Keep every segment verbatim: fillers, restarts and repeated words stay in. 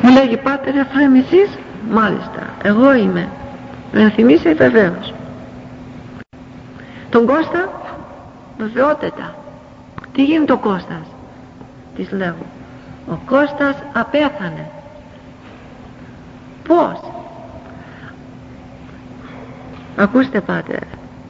Μου λέγει, πάτερ Εφραίμ, εσείς? Μάλιστα, εγώ είμαι. Με ενθυμίσαι βεβαίως. Τον Κώστα? Βεβαιότητα. Τι γίνεται ο Κώστας? Της λέω, ο Κώστας απέθανε. Πώς? Ακούστε πάτερ,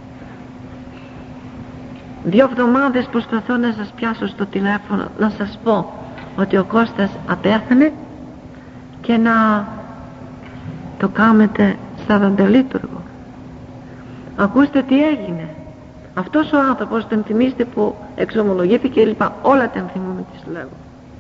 δύο εβδομάδες προσπαθώ να σας πιάσω στο τηλέφωνο να σας πω ότι ο Κώστας απέθανε και να το κάνετε σαρανταλίτουργο. Ακούστε τι έγινε. Αυτός ο άνθρωπος, τον θυμίστε που εξομολογήθηκε λοιπά, όλα τα θυμούμε, τις λέγω.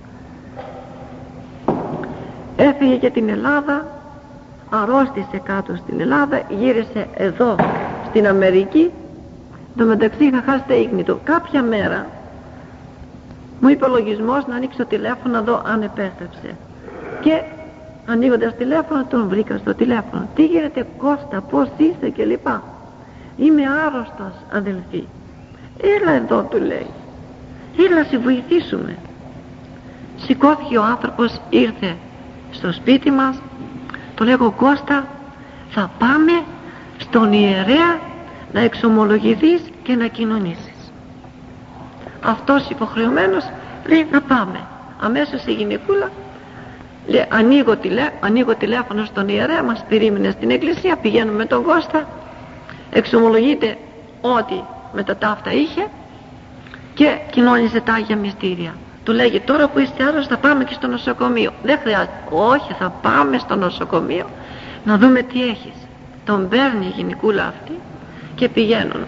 Έφυγε για την Ελλάδα, αρρώστησε κάτω στην Ελλάδα, γύρισε εδώ στην Αμερική. Το μεταξύ είχα χάσει τα ίχνη του. Κάποια μέρα μου είπε ο λογισμός να ανοίξω τηλέφωνο να δω αν επέστρεψε. Και ανοίγοντας τηλέφωνο τον βρήκα στο τηλέφωνο. Τι γίνεται Κώστα, πώς είσαι και λοιπά. Είμαι άρρωστος αδελφοί. Έλα εδώ, του λέει. Έλα σε βοηθήσουμε. Σηκώθηκε ο άνθρωπος, ήρθε στο σπίτι μας. Του λέγω, Κώστα, θα πάμε στον ιερέα να εξομολογηθείς και να κοινωνήσεις. Αυτός υποχρεωμένος λέει, να πάμε. Αμέσως η γυναικούλα λέει, ανοίγω, τηλέ, ανοίγω τηλέφωνο στον ιερέα, μας περίμενε στην εκκλησία, πηγαίνουμε με τον Κώστα, εξομολογείται ότι με τα ταύτα είχε και κοινώνησε τα Άγια Μυστήρια. Του λέγει, τώρα που είστε άρρωστος θα πάμε και στο νοσοκομείο. Δεν χρειάζεται. Όχι, θα πάμε στο νοσοκομείο να δούμε τι έχεις. Τον παίρνει η γυναικούλα αυτή και πηγαίνουν.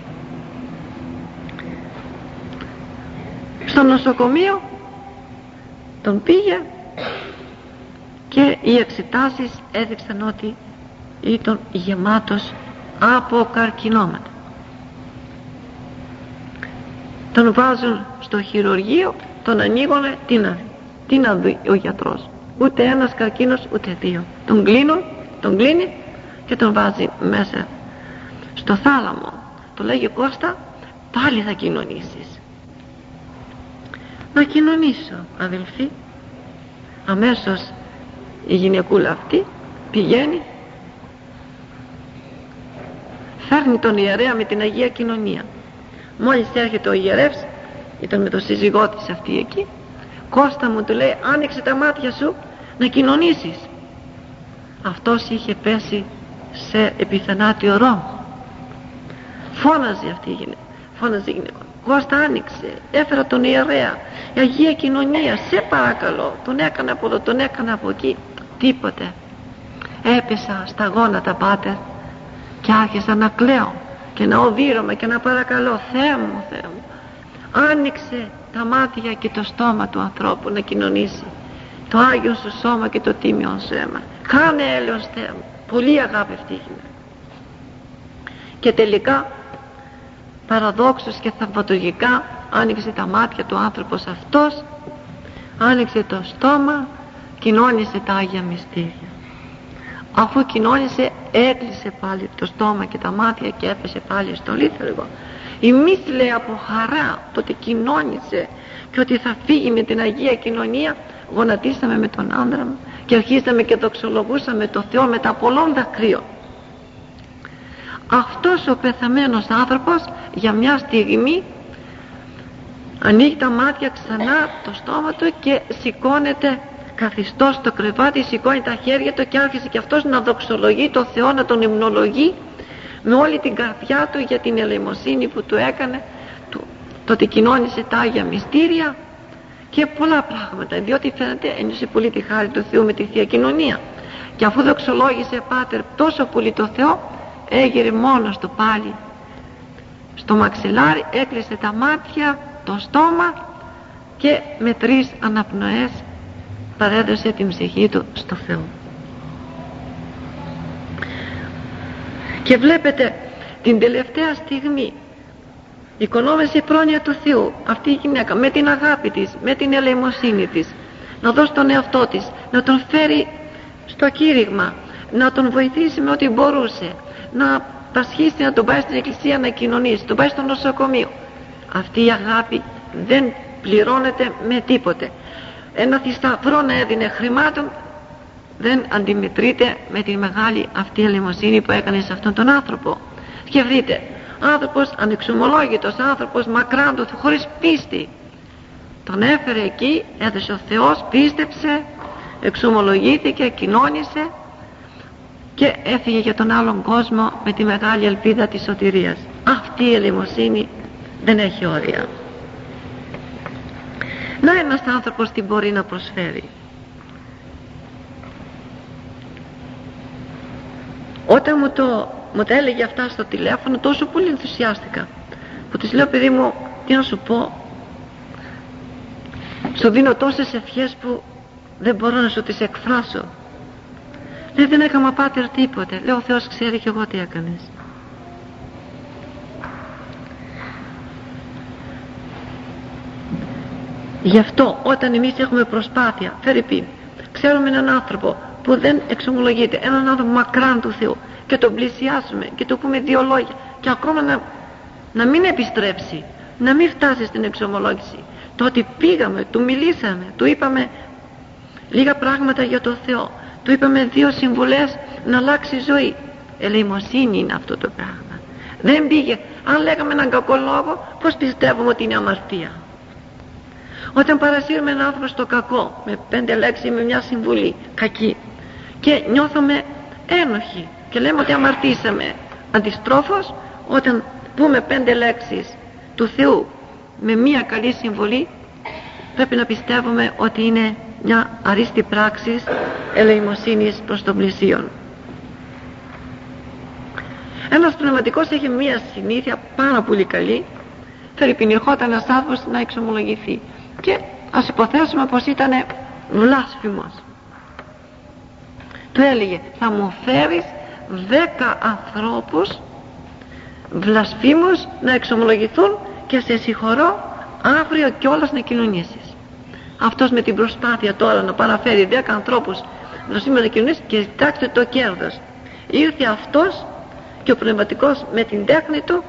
Στο νοσοκομείο τον πήγε και οι εξετάσεις έδειξαν ότι ήταν γεμάτος από καρκινόματα. Τον βάζουν στο χειρουργείο, τον ανοίγουνε, τι να, τι να δει ο γιατρός. Ούτε ένας καρκίνος ούτε δύο. Τον κλείνουν, τον κλείνει και τον βάζει μέσα στο θάλαμο. Του λέγει, Κώστα, πάλι θα κοινωνήσεις. Να κοινωνήσω αδελφοί. Αμέσως η γυναικούλα αυτή πηγαίνει, φέρνει τον ιερέα με την Αγία Κοινωνία. Μόλις έρχεται ο ιερεύς, ήταν με το σύζυγό της αυτή εκεί, Κώστα μου, του λέει, άνοιξε τα μάτια σου να κοινωνήσεις. Αυτός είχε πέσει σε επιθανάτιο ρόμο. Φώναζε αυτή η γυναίκα, φώναζε η γυναίκα, Κώστα άνοιξε, έφερα τον ιερέα, η Αγία Κοινωνία, σε παρακαλώ. Τον έκανα από εδώ, τον έκανα από εκεί, τίποτε. Έπεσα στα γόνατα πάτερ και άρχισα να κλαίω και να οδύρωμαι και να παρακαλώ, Θεέ μου, Θεέ μου, άνοιξε τα μάτια και το στόμα του ανθρώπου να κοινωνήσει το Άγιο σου σώμα και το τίμιο σου αίμα. Κάνε έλεος, Θεέ μου. Πολύ αγάπη αυτή η γυναίκα. Και τελικά παραδόξως και θαυματουργικά άνοιξε τα μάτια του άνθρωπος αυτός, άνοιξε το στόμα, κοινώνησε τα Άγια Μυστήρια. Αφού κοινώνησε, έκλεισε πάλι το στόμα και τα μάτια και έπεσε πάλι στο λίθαργο. Εμείς, λέει, από χαρά το ότι κοινώνησε και ότι θα φύγει με την Αγία Κοινωνία, γονατίσαμε με τον άντρα μου και αρχίσαμε και δοξολογούσαμε το Θεό με τα πολλών δακρύων. Αυτός ο πεθαμένος άνθρωπος για μια στιγμή ανοίγει τα μάτια ξανά, το στόμα του, και σηκώνεται καθιστός στο κρεβάτι, σηκώνει τα χέρια του και άρχισε και αυτός να δοξολογεί το Θεό, να τον υμνολογεί με όλη την καρδιά του για την ελεημοσύνη που του έκανε, το, το ότι κοινώνησε τα Άγια Μυστήρια και πολλά πράγματα, διότι φαίνεται ένιωσε πολύ τη χάρη του Θεού με τη Θεία Κοινωνία. Και αφού δοξολόγησε, πάτερ, τόσο πολύ το Θεό, έγειρε μόνος του πάλι στο μαξιλάρι, έκλεισε τα μάτια, το στόμα και με τρεις αναπνοές παρέδωσε την ψυχή του στο Θεό. Και βλέπετε την τελευταία στιγμή οικονόμησε η πρόνοια του Θεού αυτή η γυναίκα με την αγάπη της, με την ελεημοσύνη της, να δώσει τον εαυτό της, να τον φέρει στο κήρυγμα, να τον βοηθήσει με ό,τι μπορούσε, να πασχίσει, να τον πάει στην εκκλησία να κοινωνήσει, τον πάει στο νοσοκομείο. Αυτή η αγάπη δεν πληρώνεται με τίποτε. Ένα θησαυρό να έδινε χρημάτων δεν αντιμετρείται με τη μεγάλη αυτή ελεημοσύνη που έκανε σε αυτόν τον άνθρωπο. Σκεφτείτε, άνθρωπος ανεξομολόγητος, άνθρωπος μακράν, χωρίς πίστη, τον έφερε εκεί, έδωσε ο Θεός, πίστεψε, εξομολογήθηκε, κοινώνησε και έφυγε για τον άλλον κόσμο με τη μεγάλη ελπίδα της σωτηρίας. Αυτή η ελεημοσύνη δεν έχει όρια. Να ένας άνθρωπος τι μπορεί να προσφέρει. Όταν μου, το, μου τα έλεγε αυτά στο τηλέφωνο, τόσο πολύ ενθουσιάστηκα που της λέω, παιδί μου, τι να σου πω, σου δίνω τόσες ευχές που δεν μπορώ να σου τις εκφράσω. Λέει, δεν έκανα πάτερ τίποτε. Λέω, ο Θεός ξέρει και εγώ τι έκανες. Γι' αυτό όταν εμείς έχουμε προσπάθεια, φερειπίν, ξέρουμε έναν άνθρωπο που δεν εξομολογείται, έναν άνθρωπο μακράν του Θεού, και τον πλησιάσουμε και του πούμε δύο λόγια και ακόμα να, να μην επιστρέψει, να μην φτάσει στην εξομολόγηση, το ότι πήγαμε, του μιλήσαμε, του είπαμε λίγα πράγματα για το Θεό, του είπαμε δύο συμβουλές να αλλάξει ζωή. Ελεημοσύνη είναι αυτό το πράγμα. Δεν πήγε, αν λέγαμε έναν κακό λόγο, πώς πιστεύουμε ότι είναι αμαρτία? Όταν παρασύρουμε έναν άνθρωπο στο κακό με πέντε λέξεις, με μια συμβουλή κακή, και νιώθουμε ένοχοι και λέμε ότι αμαρτήσαμε, αντιστρόφως όταν πούμε πέντε λέξεις του Θεού με μια καλή συμβουλή, πρέπει να πιστεύουμε ότι είναι μια αρίστη πράξη ελεημοσύνης προς τον πλησίον. Ένας πνευματικός έχει μια συνήθεια πάρα πολύ καλή. Φερειπίν, ερχόταν ένας άνθρωπος να εξομολογηθεί και ας υποθέσουμε πως ήταν βλάσφημος. Του έλεγε, θα μου φέρεις δέκα ανθρώπους βλασφήμους να εξομολογηθούν και σε συγχωρώ αύριο κιόλας να κοινωνήσεις. Αυτός με την προσπάθεια τώρα να παραφέρει δέκα ανθρώπους βλασφήμους να κοινωνήσει, και κοιτάξτε το κέρδος. Ήρθε αυτός και ο πνευματικός με την τέχνη του,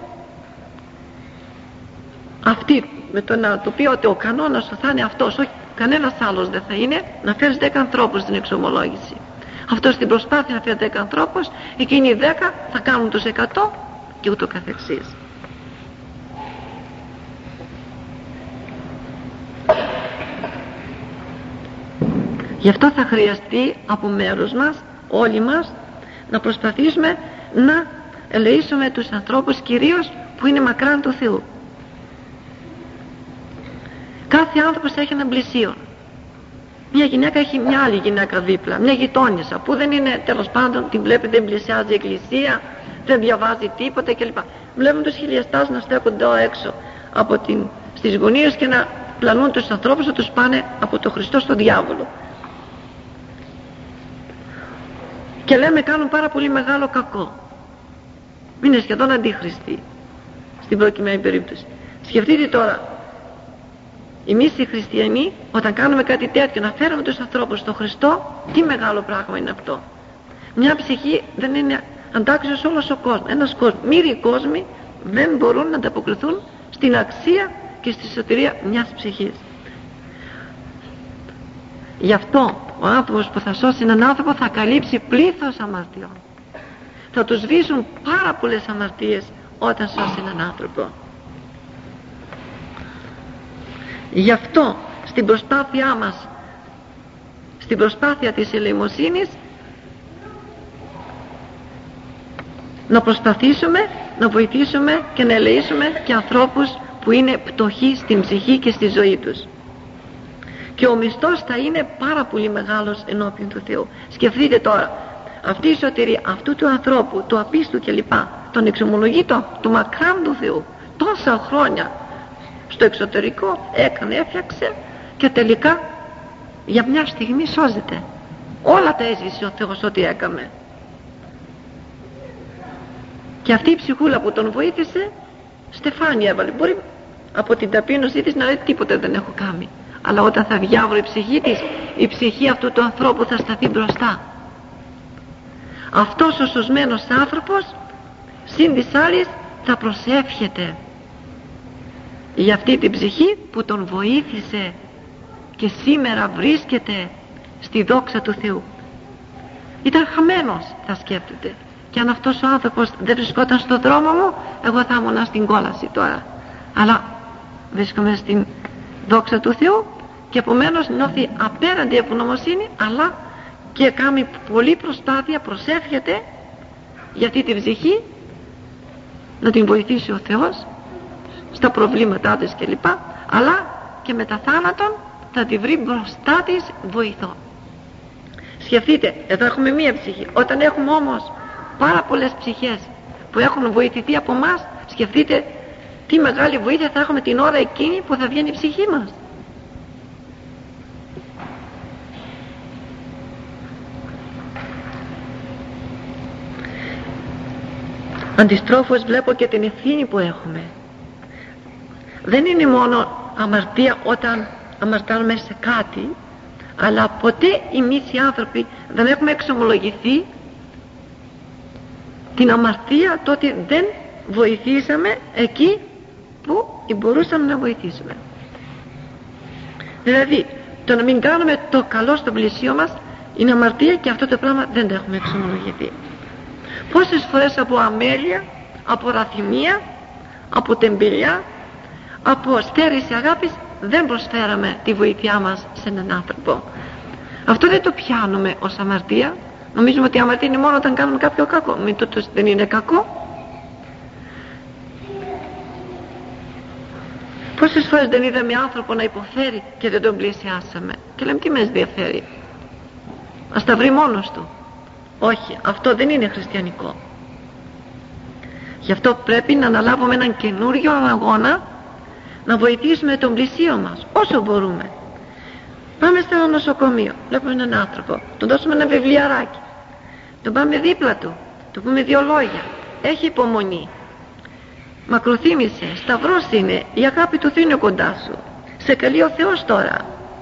αυτή με το να του πει ότι ο κανόνας σου θα είναι αυτός, όχι κανένας άλλος δεν θα είναι, να φέρεις δέκα ανθρώπους στην εξομολόγηση. Αυτός στην προσπάθεια να φέρει δέκα ανθρώπους, εκείνοι οι δέκα θα κάνουν τους εκατό και ούτω καθεξής. Γι' αυτό θα χρειαστεί από μέρους μας, όλοι μας, να προσπαθήσουμε να ελεήσουμε τους ανθρώπους, κυρίως που είναι μακράν του Θεού. Κάθε άνθρωπος έχει έναν πλησίον. Μια γυναίκα έχει μια άλλη γυναίκα δίπλα, μια γειτόνισσα που δεν είναι, τέλος πάντων, την βλέπει, δεν πλησιάζει η εκκλησία, δεν διαβάζει τίποτα κλπ. Βλέπουν τους χιλιαστάς να στέκονται έξω από την, στις γωνίες και να πλανούν τους ανθρώπους, να τους πάνε από το Χριστό στον διάβολο. Και λέμε κάνουν πάρα πολύ μεγάλο κακό. Είναι σχεδόν αντίχριστοι στην προκειμένη περίπτωση. Σκεφτείτε τώρα, εμείς οι χριστιανοί, όταν κάνουμε κάτι τέτοιο, να φέρουμε τους ανθρώπους στον Χριστό, τι μεγάλο πράγμα είναι αυτό. Μια ψυχή δεν είναι αντάξιος όλος ο κόσμος. Ένας κόσμος, μύριοι κόσμοι δεν μπορούν να ανταποκριθούν στην αξία και στη σωτηρία μιας ψυχής. Γι' αυτό ο άνθρωπος που θα σώσει έναν άνθρωπο θα καλύψει πλήθος αμαρτιών. Θα τους σβήσουν πάρα πολλές αμαρτίες όταν σώσει έναν άνθρωπο. Γι' αυτό στην προσπάθειά μας, στην προσπάθεια της ελεημοσύνης, να προσπαθήσουμε να βοηθήσουμε και να ελεήσουμε και ανθρώπους που είναι πτωχοί στην ψυχή και στη ζωή τους. Και ο μισθός θα είναι πάρα πολύ μεγάλος ενώπιον του Θεού. Σκεφτείτε τώρα, αυτή η σωτηρία αυτού του ανθρώπου, του απίστου κλπ, τον εξομολογήτο του μακράν του Θεού, τόσα χρόνια στο εξωτερικό έκανε, έφτιαξε και τελικά για μια στιγμή σώζεται. Όλα τα έσβησε ο Θεός ό,τι έκαμε. Και αυτή η ψυχούλα που τον βοήθησε, στεφάνι έβαλε. Μπορεί από την ταπείνωσή της να λέει τίποτε δεν έχω κάνει. Αλλά όταν θα διάβρω η ψυχή της, η ψυχή αυτού του ανθρώπου θα σταθεί μπροστά. Αυτός ο σωσμένος άνθρωπος συν της άλλης θα προσεύχεται για αυτή την ψυχή που τον βοήθησε και σήμερα βρίσκεται στη δόξα του Θεού. Ήταν χαμένος, θα σκέφτεται. Και αν αυτός ο άνθρωπος δεν βρισκόταν στον δρόμο μου, εγώ θα ήμουν στην κόλαση τώρα. Αλλά βρίσκομαι στην δόξα του Θεού και επομένως νιώθει απέραντη ευγνωμοσύνη, αλλά και κάνει πολλή προσπάθεια, προσεύχεται για αυτή τη ψυχή, να την βοηθήσει ο Θεός στα προβλήματά της κλπ. Αλλά και μετά θάνατον θα τη βρει μπροστά της βοηθό. Σκεφτείτε, εδώ έχουμε μία ψυχή. Όταν έχουμε όμως πάρα πολλές ψυχές που έχουν βοηθηθεί από μας, σκεφτείτε τι μεγάλη βοήθεια θα έχουμε την ώρα εκείνη που θα βγαίνει η ψυχή μας. Αντιστρόφως βλέπω και την ευθύνη που έχουμε. Δεν είναι μόνο αμαρτία όταν αμαρτάνουμε σε κάτι, αλλά ποτέ εμείς οι άνθρωποι δεν έχουμε εξομολογηθεί την αμαρτία, το ότι δεν βοηθήσαμε εκεί που μπορούσαμε να βοηθήσουμε. Δηλαδή το να μην κάνουμε το καλό στο πλησίο μας είναι αμαρτία, και αυτό το πράγμα δεν το έχουμε εξομολογηθεί. Πόσες φορές από αμέλεια, από ραθυμία, από τεμπελιά, από στέρηση αγάπης δεν προσφέραμε τη βοήθειά μας σε έναν άνθρωπο. Αυτό δεν το πιάνουμε ως αμαρτία. Νομίζουμε ότι η αμαρτία είναι μόνο όταν κάνουμε κάποιο κακό. Μην το, το δεν είναι κακό. Πόσες φορές δεν είδαμε άνθρωπο να υποφέρει και δεν τον πλησιάσαμε και λέμε τι με ενδιαφέρει, ας τα βρει μόνος του. Όχι, αυτό δεν είναι χριστιανικό. Γι' αυτό πρέπει να αναλάβουμε έναν καινούριο αγώνα, να βοηθήσουμε τον πλησίο μας όσο μπορούμε. Πάμε στο νοσοκομείο, βλέπουμε έναν άνθρωπο, τον δώσουμε ένα βιβλιαράκι, τον πάμε δίπλα του, του πούμε δύο λόγια, έχει υπομονή, μακροθύμησε, σταυρός είναι, η αγάπη του Θεού είναι κοντά σου, σε καλεί ο Θεός τώρα,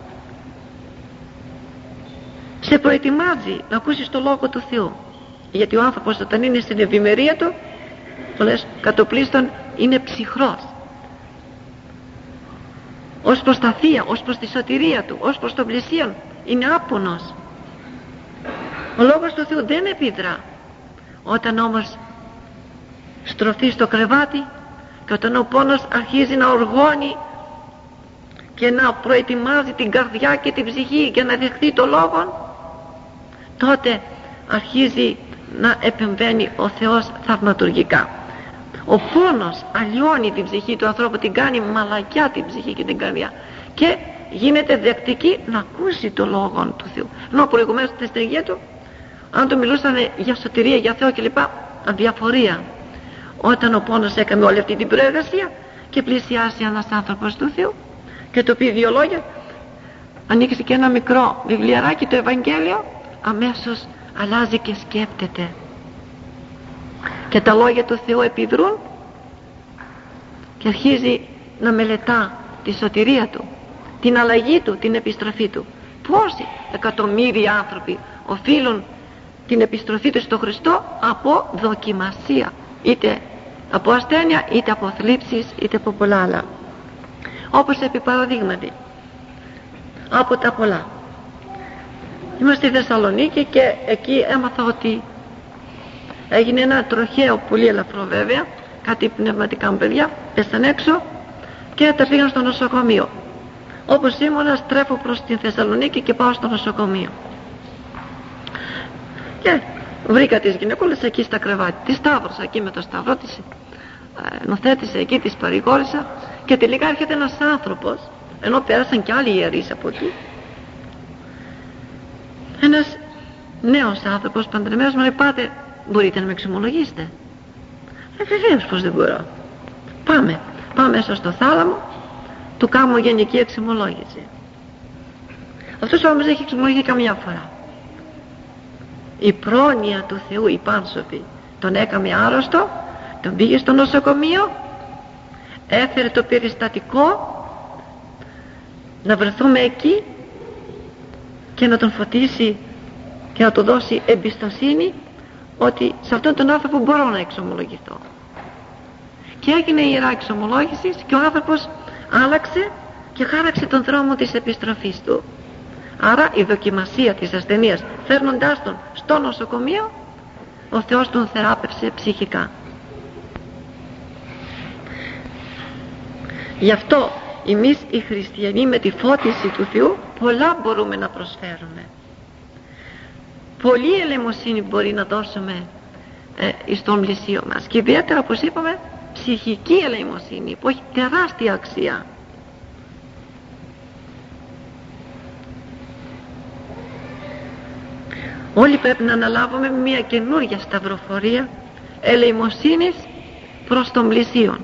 σε προετοιμάζει να ακούσεις το Λόγο του Θεού. Γιατί ο άνθρωπος όταν είναι στην ευημερία του, πολλές κατοπλίστων είναι ψυχρός ως προς τα θεία, ως προς τη σωτηρία του, ως προς τον πλησίον, είναι άπονος. Ο Λόγος του Θεού δεν επιδρά. Όταν όμως στρωθεί στο κρεβάτι και όταν ο πόνος αρχίζει να οργώνει και να προετοιμάζει την καρδιά και την ψυχή για να δεχθεί το Λόγο, τότε αρχίζει να επεμβαίνει ο Θεός θαυματουργικά. Ο πόνος αλλοιώνει την ψυχή του ανθρώπου, την κάνει μαλακιά την ψυχή και την καρδιά και γίνεται δεκτική να ακούσει το Λόγο του Θεού. Ενώ προηγουμένως στην αισθησία του, αν του μιλούσαν για σωτηρία, για Θεό κλπ, αδιαφορία. Όταν ο πόνος έκανε όλη αυτή την προεργασία και πλησιάσει ένας άνθρωπος του Θεού και το πει δύο λόγια, ανοίξει και ένα μικρό βιβλιαράκι, το Ευαγγέλιο, αμέσως αλλάζει και σκέπτεται και τα λόγια του Θεού επιδρούν και αρχίζει να μελετά τη σωτηρία του, την αλλαγή του, την επιστροφή του. Πόσοι εκατομμύρια άνθρωποι οφείλουν την επιστροφή του στο Χριστό από δοκιμασία, είτε από ασθένεια, είτε από θλίψεις, είτε από πολλά άλλα. Όπως επί παραδείγματι από τα πολλά, είμαστε στη Θεσσαλονίκη και εκεί έμαθα ότι έγινε ένα τροχαίο, πολύ ελαφρό βέβαια, κάτι πνευματικά μου παιδιά πέσαν έξω και τα πήγαν στο νοσοκομείο. Όπως ήμουνα στρέφω προς την Θεσσαλονίκη και πάω στο νοσοκομείο και βρήκα τις γυναικούλες εκεί στα κρεβάτια, τη σταύρωσα εκεί με το σταυρό της, νοθέτησα εκεί, της παρηγόρησα και τελικά έρχεται ένας άνθρωπος, ενώ πέρασαν και άλλοι ιερείς από εκεί, ένας νέος άνθρωπος παντρεμένος, μου λέει, πάτε, μπορείτε να με εξομολογήσετε? Ε, βεβαίως, πως δεν μπορώ. Πάμε, πάμε μέσα στο θάλαμο, του κάνω γενική εξομολόγηση. Αυτός όμως έχει εξομολογηθεί καμιά φορά. Η πρόνοια του Θεού, η πάνσοπη, τον έκαμε άρρωστο, τον πήγε στο νοσοκομείο, έφερε το περιστατικό να βρεθούμε εκεί και να τον φωτίσει και να του δώσει εμπιστοσύνη ότι σε αυτόν τον άνθρωπο μπορώ να εξομολογηθώ. Και έγινε η ιερά εξομολόγηση και ο άνθρωπος άλλαξε και χάραξε τον δρόμο της επιστροφής του. Άρα η δοκιμασία της ασθενείας φέρνοντάς τον στο νοσοκομείο, ο Θεός τον θεράπευσε ψυχικά. Γι' αυτό εμείς οι χριστιανοί με τη φώτιση του Θεού πολλά μπορούμε να προσφέρουμε. Πολλή ελεημοσύνη μπορεί να δώσουμε ε, στον πλησίο μας, και ιδιαίτερα, όπως είπαμε, ψυχική ελεημοσύνη που έχει τεράστια αξία. Όλοι πρέπει να αναλάβουμε μια καινούργια σταυροφορία ελεημοσύνης προς τον πλησίον,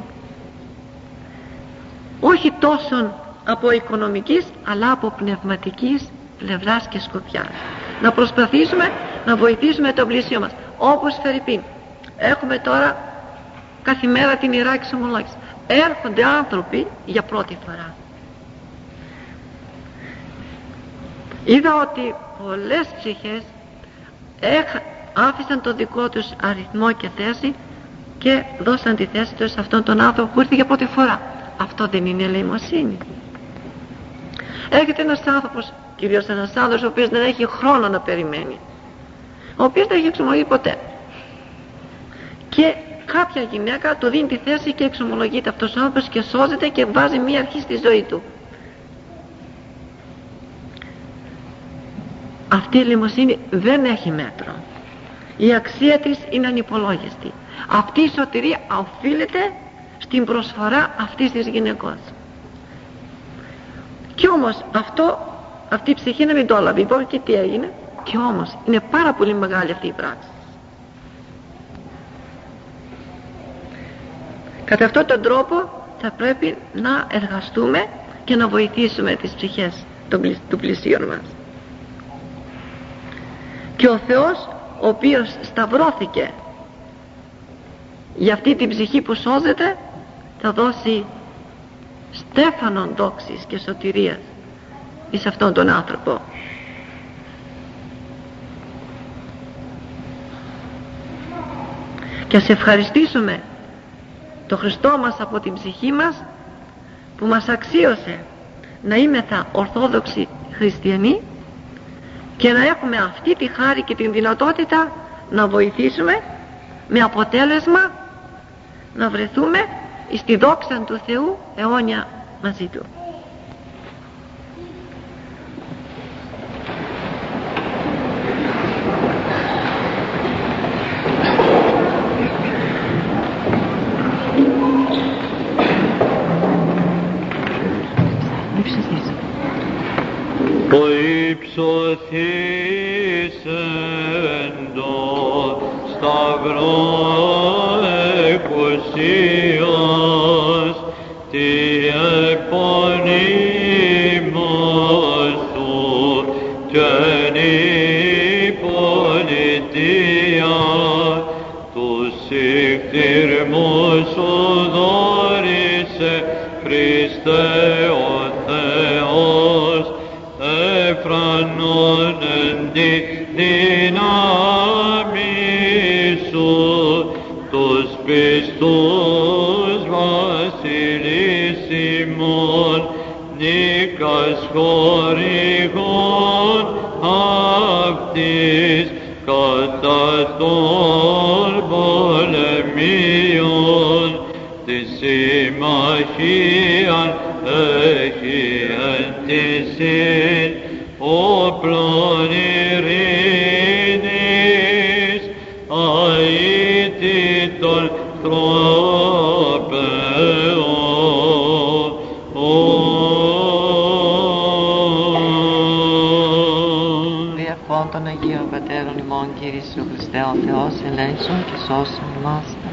όχι τόσο από οικονομικής αλλά από πνευματικής πλευράς και σκοπιάς. Να προσπαθήσουμε να βοηθήσουμε τον πλησίο μας, όπως φερειπίν έχουμε τώρα κάθε μέρα την Ιερά Εξομολόγηση. Έρχονται άνθρωποι για πρώτη φορά. Είδα ότι πολλές ψυχές άφησαν το δικό τους αριθμό και θέση και δώσαν τη θέση τους σε αυτόν τον άνθρωπο που ήρθε για πρώτη φορά. Αυτό δεν είναι ελεημοσύνη? Έρχεται ένας άνθρωπος, κυρίως ένας άνθρωπος ο οποίος δεν έχει χρόνο να περιμένει, ο οποίος δεν έχει εξομολογεί ποτέ, και κάποια γυναίκα του δίνει τη θέση και εξομολογείται αυτός ο άνθρωπος και σώζεται και βάζει μία αρχή στη ζωή του. Αυτή η ελεημοσύνη δεν έχει μέτρο. Η αξία της είναι ανυπολόγιστη. Αυτή η σωτηρία οφείλεται στην προσφορά αυτής της γυναικός. Κι όμως αυτό, αυτή η ψυχή να μην το έλαβε υπόψη, και τι έγινε? Κι όμως είναι πάρα πολύ μεγάλη αυτή η πράξη. Κατά αυτόν τον τρόπο θα πρέπει να εργαστούμε και να βοηθήσουμε τις ψυχές του πλησίον μας. Και ο Θεός, ο οποίος σταυρώθηκε για αυτή την ψυχή που σώζεται, θα δώσει στέφανον δόξης και σωτηρίας εις αυτόν τον άνθρωπο. Και ας ευχαριστήσουμε το Χριστό μας από την ψυχή μας που μας αξίωσε να είμεθα ορθόδοξοι χριστιανοί και να έχουμε αυτή τη χάρη και την δυνατότητα να βοηθήσουμε, με αποτέλεσμα να βρεθούμε στη δόξα του Θεού αιώνια μαζί Του. Ο υψωθήσεντο σταυρό εκουσίας τη επωνύμος του και η πολιτεία τους ηχθήρμους σου δώρισε, Χριστέ ο Θεός, εφρανών εν τη δύναμη σου, τους πιστούς βασιλείς ημών, νίκας χορηγών αυτής κατά των πολεμίων, τη συμμαχίαν έχει εν τησίν όπλων ειρήνης, αήτητον τρόπεων. Δι' αυτών των Αγίων Πατέρων ημών, Κύριε Ιησού Χριστέ ο Θεός, ελέησον και σώσον ημάς.